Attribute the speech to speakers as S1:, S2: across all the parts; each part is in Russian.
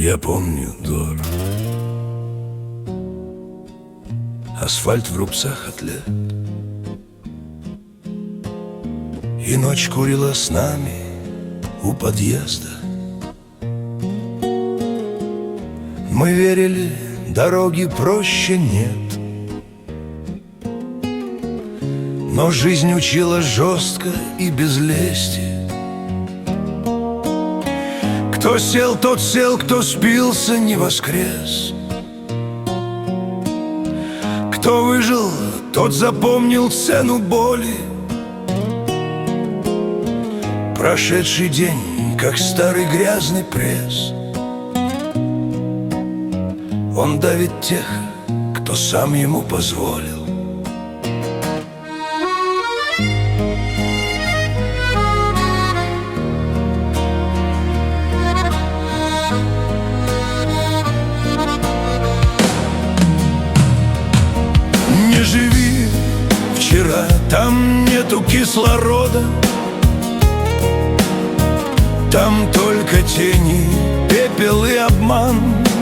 S1: Я помню двор, асфальт в рубцах от лет, и ночь курила с нами у подъезда. Мы верили, дороги проще нет, но жизнь учила жестко и без лести. Кто сел, тот сел, кто спился, не воскрес. Кто выжил, тот запомнил цену боли. Прошедший день, как старый грязный пресс, он давит тех, кто сам ему позволил. Не живи вчера, там нету кислорода, там только тени, пепел и обман.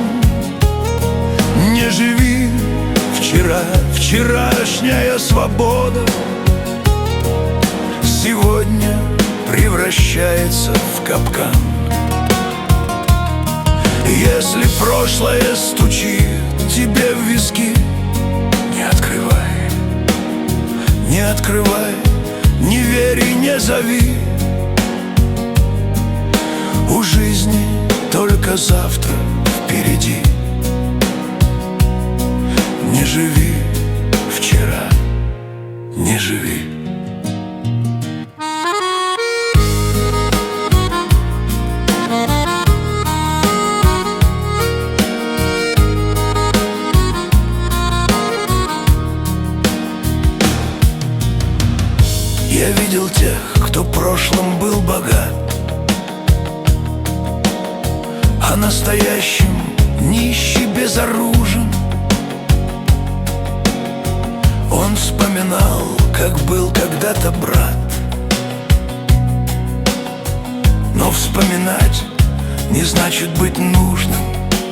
S1: Не живи вчера, вчерашняя свобода сегодня превращается в капкан. Если прошлое стучит тебе в виски, не открывай, не открывай, не верь и не зови. У жизни только завтра впереди. Не живи вчера, не живи. Я видел тех, кто в прошлом был богат, а настоящим нищий, безоружен. Он вспоминал, как был когда-то брат, но вспоминать не значит быть нужным.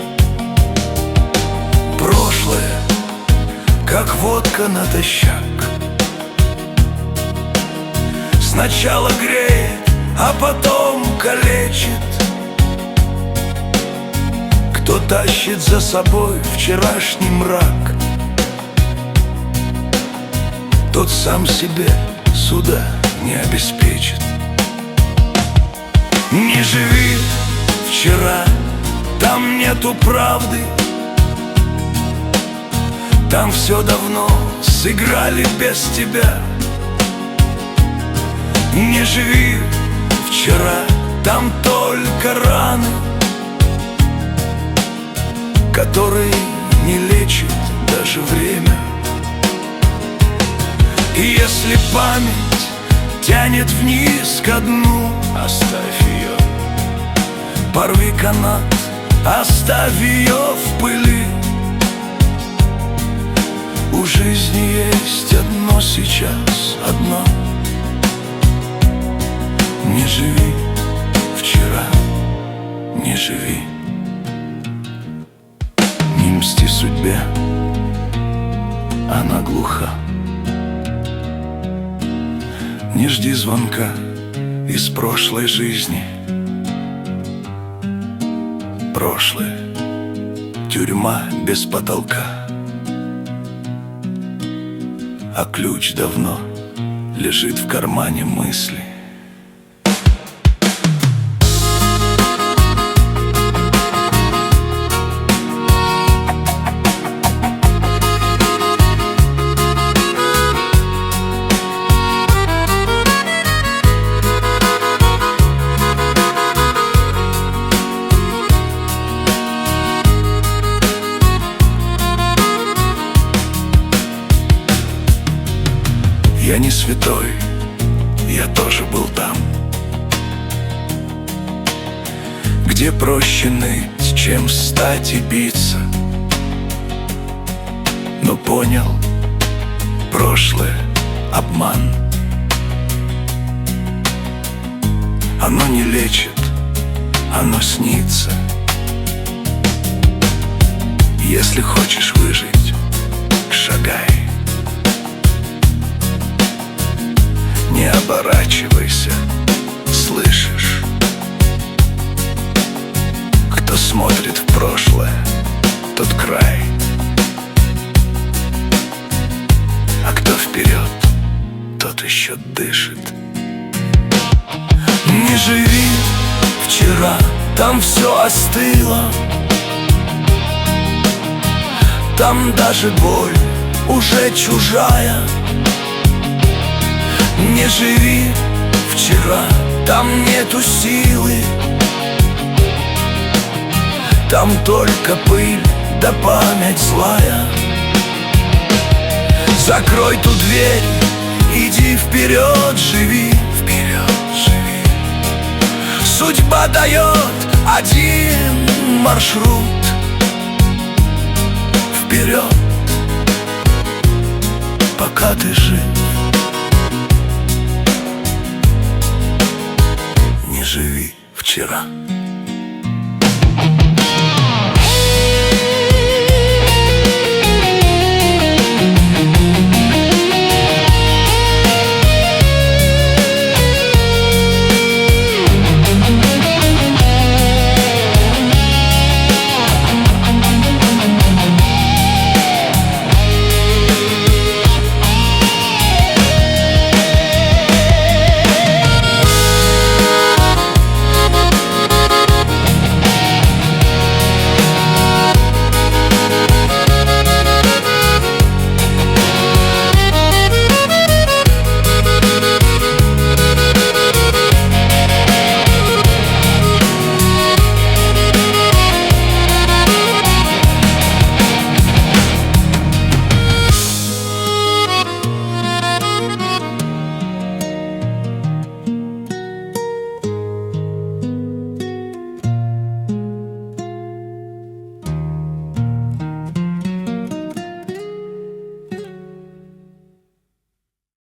S1: Прошлое, как водка натощак, сначала греет, а потом калечит. Кто тащит за собой вчерашний мрак, тот сам себе суда не обеспечит. Не живи вчера, там нету правды, там все давно сыграли без тебя. Не живи вчера, там только раны, которые не лечит даже время. И если память тянет вниз ко дну, оставь ее, порви канат, оставь ее в пыли. У жизни есть одно сейчас, одно. Не живи вчера, не живи. Не мсти судьбе, она глуха. Не жди звонка из прошлой жизни. Прошлое — тюрьма без потолка, а ключ давно лежит в кармане мысли. Я не святой, я тоже был там, где проще ныть, чем встать и биться. Но понял, прошлое — обман. Оно не лечит, оно снится. Если хочешь выжить, шагай. Не оборачивайся, слышишь? Кто смотрит в прошлое, тот край. А кто вперед, тот еще дышит. Не живи вчера, там все остыло. Там даже боль уже чужая. Не живи вчера, там нету силы. Там только пыль да память злая. Закрой ту дверь, иди вперед, живи. Вперед, живи. Судьба дает один маршрут. Вперед, пока ты жив. Не живи вчера.